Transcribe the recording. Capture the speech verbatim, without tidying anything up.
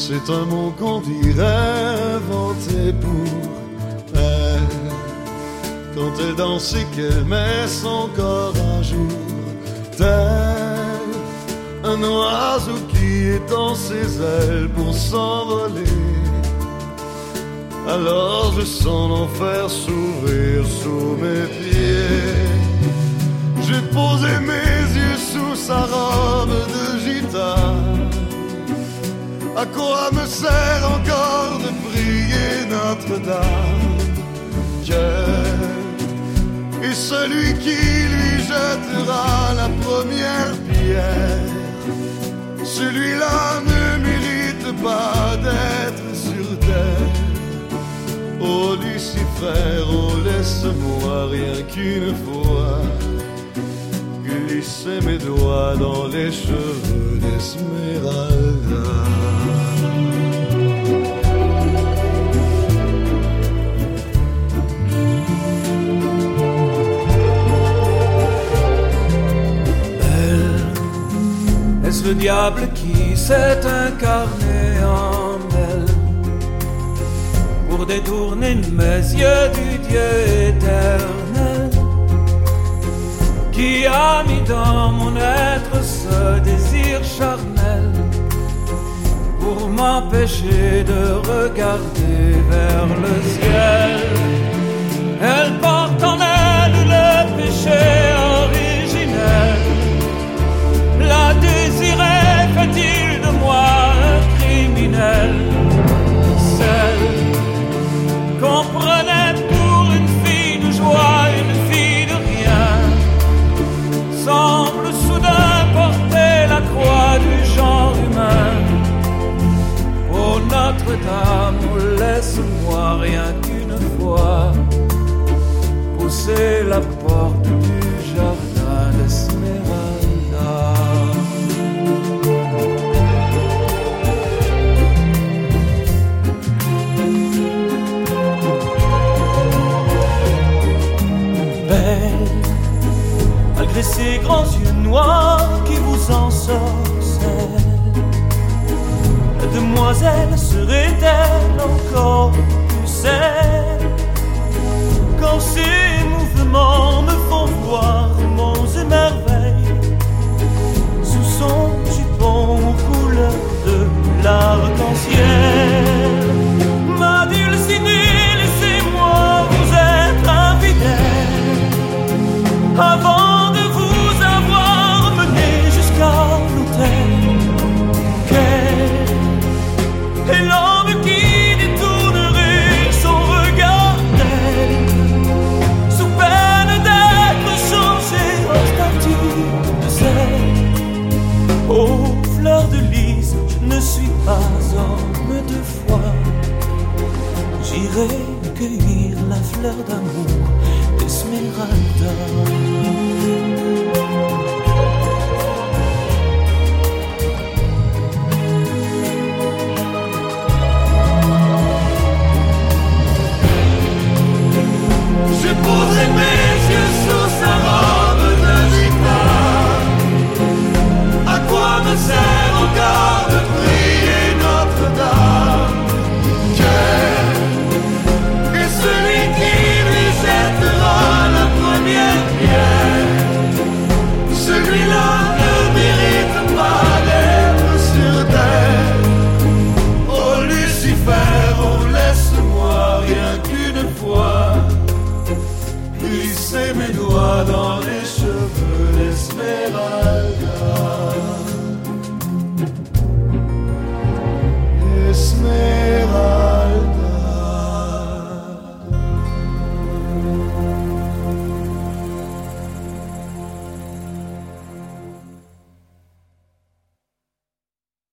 C'est un mot qu'on dirait inventé pour elle. Quand elle danse et qu'elle met son corps à jour, tel un oiseau qui étend ses ailes pour s'envoler. Alors je sens l'enfer s'ouvrir sous mes pieds. J'ai posé mes yeux sous sa robe de gitane. À quoi me sert encore de prier Notre-Dame? Quel est celui qui lui jettera la première pierre? Celui-là ne mérite pas d'être sur terre. Oh Lucifer, oh laisse-moi rien qu'une fois glisser mes doigts dans les cheveux d'Esmeralda. Est-ce le diable qui s'est incarné en elle pour détourner mes yeux du Dieu éternel, qui a mis dans mon être ce désir charnel pour m'empêcher de regarder vers le ciel? Elle porte en elle le péché originel. La désirait, fait-il de moi un criminel? Celle qu'on prenait pour une fille de joie, une fille de rien, semble soudain porter la croix du genre humain. Oh Notre-Dame, oh, laisse-moi rien qu'une fois pousser la porte du jardin d'Esmeralda. Belle, malgré ces grands yeux noirs qui vous ensorcellent, la demoiselle serait-elle encore plus celle? Quand ces mouvements me font voir monts et merveilles sous son jupon aux couleurs de l'arc-en-ciel. Ma dulcinée, laissez-moi vous être infidèle avant de vous avoir mené jusqu'à l'autel. Quel est l'homme qui détournerait son regard d'elle, sous peine d'être changé en statue de sel? Oh, fleur de lys, je ne suis pas homme de foi. J'irai cueillir la fleur d'amour d'Esmeralda. J'ai posé mes yeux sous sa robe de gitane. À quoi me sert encore de prier Notre-Dame? Quel est celui qui lui jettera la première pierre?